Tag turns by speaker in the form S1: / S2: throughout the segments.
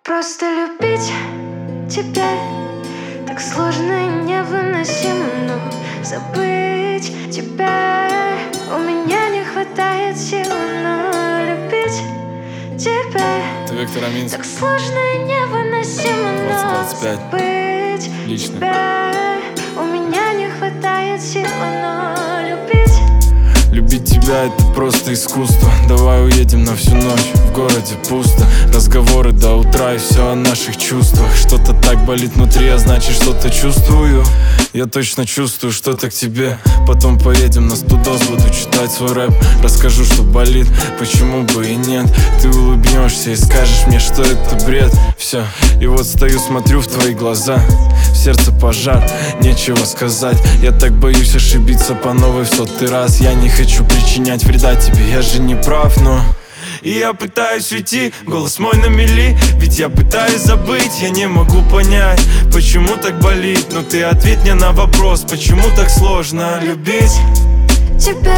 S1: Просто любить тебя так сложно и невыносимо, но забыть тебя у меня не хватает сил, но любить тебя так сложно и невыносимо, но забыть
S2: Лично.
S1: тебя у меня не хватает сил, но любить.
S2: Любить тебя — это просто искусство. Давай уедем на всю ночь, в городе пусто. Разговоры до утра и все о наших чувствах. Что-то так болит внутри, а значит что-то чувствую. Я точно чувствую что-то к тебе. Потом поедем на студос, буду читать свой рэп. Расскажу, что болит, почему бы и нет. Ты улыбнешься и скажешь мне, что это бред. Все, и вот стою, смотрю в твои глаза. В сердце пожар, нечего сказать. Я так боюсь ошибиться по новой в 100-й раз. Я не хочу причинять вреда тебе, я же не прав, но... И я пытаюсь уйти, голос мой на мели. Ведь я пытаюсь забыть, я не могу понять, почему так болит. Но ты ответь мне на вопрос, почему так сложно любить
S1: тебя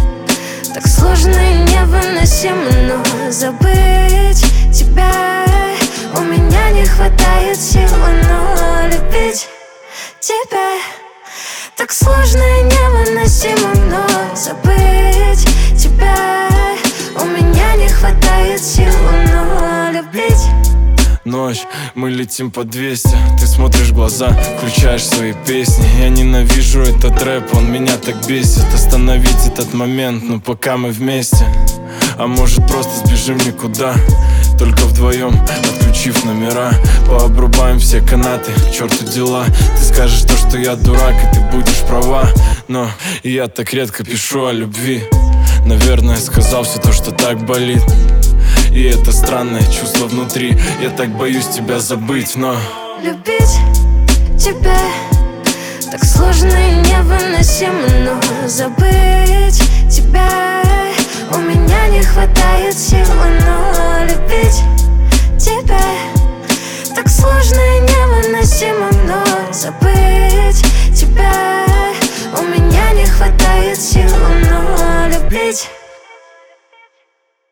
S1: так сложно и невыносимо, но забыть тебя у меня не хватает сил, но любить тебя так сложно и невыносимо, но забыть тебя у меня не хватает сил, но любить.
S2: Ночь, мы летим по 200. Ты смотришь в глаза, включаешь свои песни. Я ненавижу этот рэп, он меня так бесит. Остановить этот момент, ну пока мы вместе. А может просто сбежим никуда, только вдвоем, отключив номера. Пообрубаем все канаты, к черту дела. Ты скажешь то, что я дурак, и ты будешь права. Но я так редко пишу о любви. Наверное, сказал все то, что так болит. И это странное чувство внутри. Я так боюсь тебя забыть, но...
S1: Любить тебя так сложно и невыносимо, но забыть